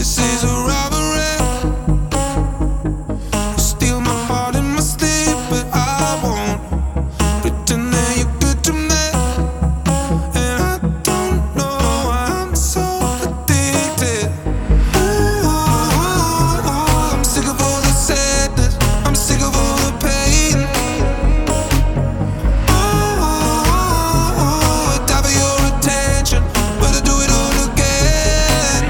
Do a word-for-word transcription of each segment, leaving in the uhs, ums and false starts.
This is a robbery. Steal my heart in my sleep, but I won't pretend that you're good to me. And I don't know why I'm so addicted. Ooh, I'm sick of all the sadness, I'm sick of all the pain. Ooh, I die for your attention, but I do it all again.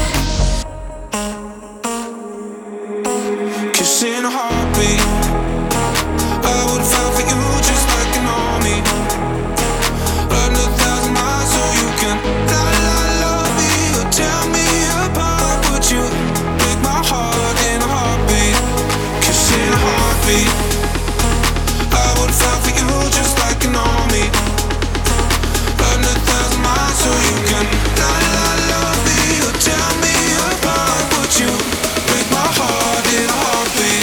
Kiss in a heartbeat, I would fight for you just like an army. Run a thousand miles so you can la la love me or tear me apart. Would you break my heart in a heartbeat? Kiss in a heartbeat, I would fight for you just like an army. Run a thousand miles so you can la la love me or tear me apart. Would you break my heart in a heartbeat?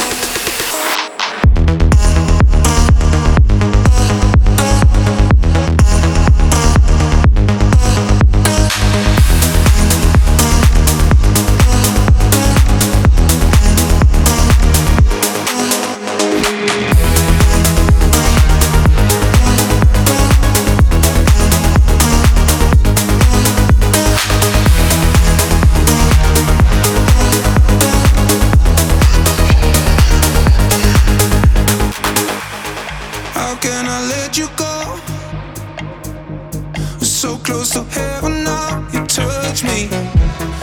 How can I let you go? We're so close to heaven now, you touch me.